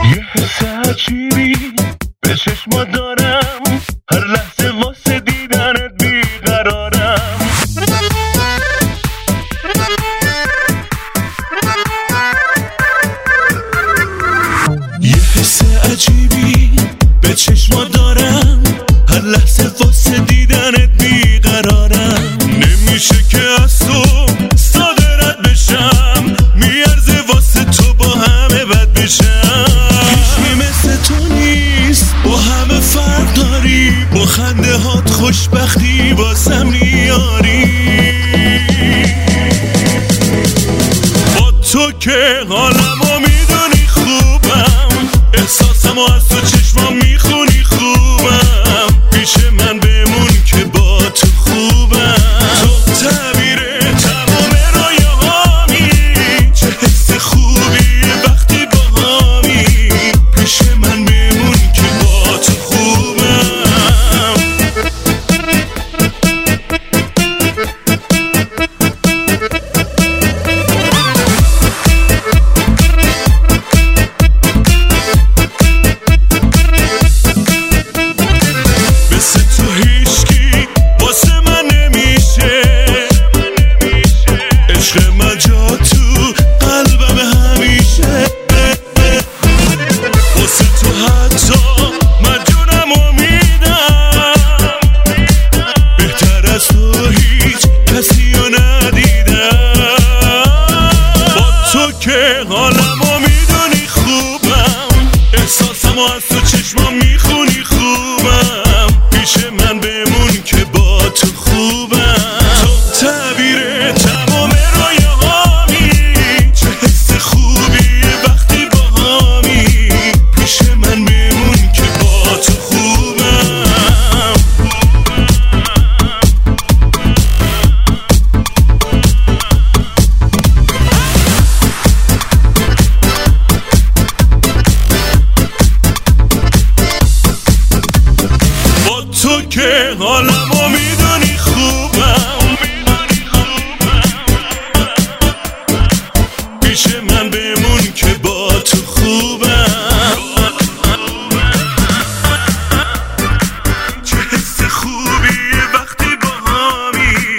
یه حس عجیبی به چشما دارم، هر لحظه واسه دیدنت بیقرارم. یه حس عجیبی به چشما دارم، هر لحظه واسه دیدنت بیقرارم. نمیشه که از تو ساده رد بشم، میارزه واسه تو با همه بد بشم. هیچی مثل تو نیست، با همه فرق داری، با خنده هات خوشبختی واسم میاری. با تو که حالمو میدونی خوبم، احساسمو از تو چشمام میخونی خوبم. پیش من بمون که با تو خوبم، تو تعبیر تمام رویاهامی. چه حس خوبی وقتی با همی، پیش من بمون که با تو خوبم. مثل تو هیچکی واسه من نمیشه، عشق من جا تو قلبم همیشه. واسه تو حتی من جونمو میدم، بهتر از تو هیچ کسی رو ندیدم. با تو که حالمو میدونی خوبم، احساسمو از تو چشمام میخونی خوبم. پیش من بمون که با تو خوبم، تو تعبیر تمام رویاهامی. چه حس خوبی وقتی با همی، پیش من بمون که با تو خوبم. با تو که حالمو میدونی خوبم، پیش من بمون که با تو خوبم. چه حس خوبی وقتی با همی،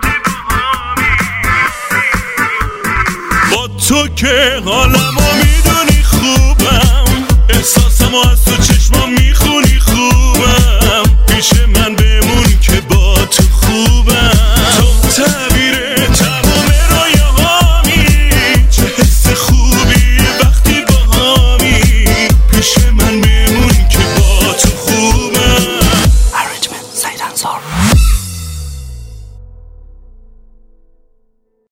با تو که حالمو میدونی خوبم، احساسمو از تو چشمام میخونی خوبم. پیش من بمون که با تو خوبم، تو